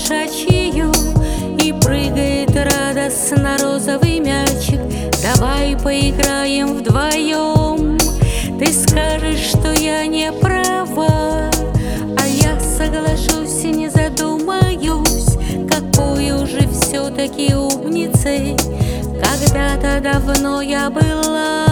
кошачью, и прыгает радостно розовый мячик. Давай поиграем вдвоем. Ты скажешь, что я не права, а я соглашусь и не задумаюсь, какой уже все-таки умницей когда-то давно я была.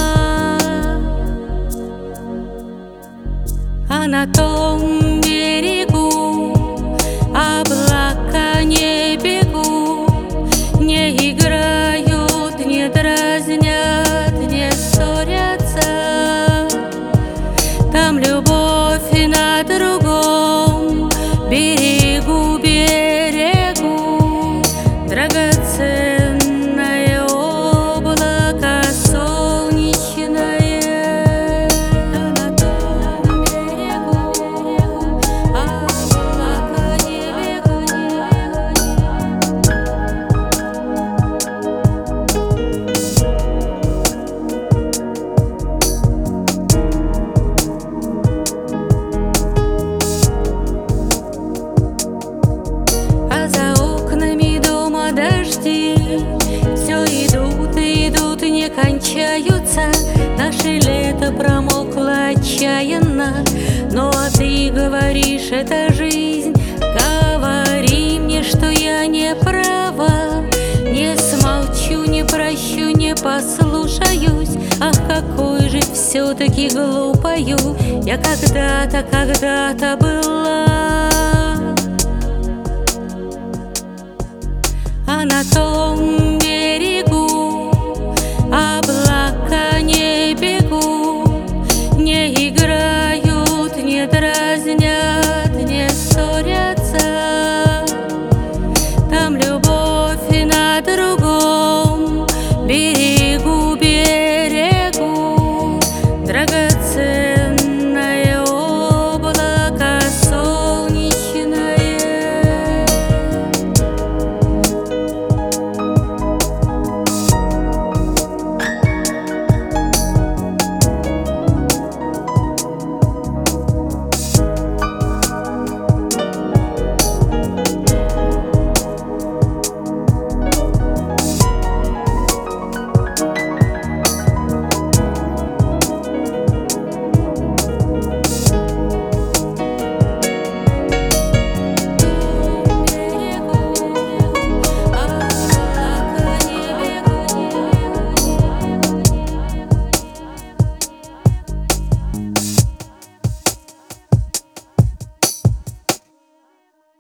А на том берегу облака не бегут, не играют, не дразнят, не ссорятся. Там любовь и на другом берегу, драгоценное облако солнечное. А на том берегу облака не бегут. А за окнами дома дожди все идут и идут и не кончаются. Наше лето промокло отчаянно, но ты говоришь, это жизнь. Говори мне, что я не права. Не смолчу, не прощу, не послушаюсь. Ах, какой же все-таки глупою я когда-то была. А на том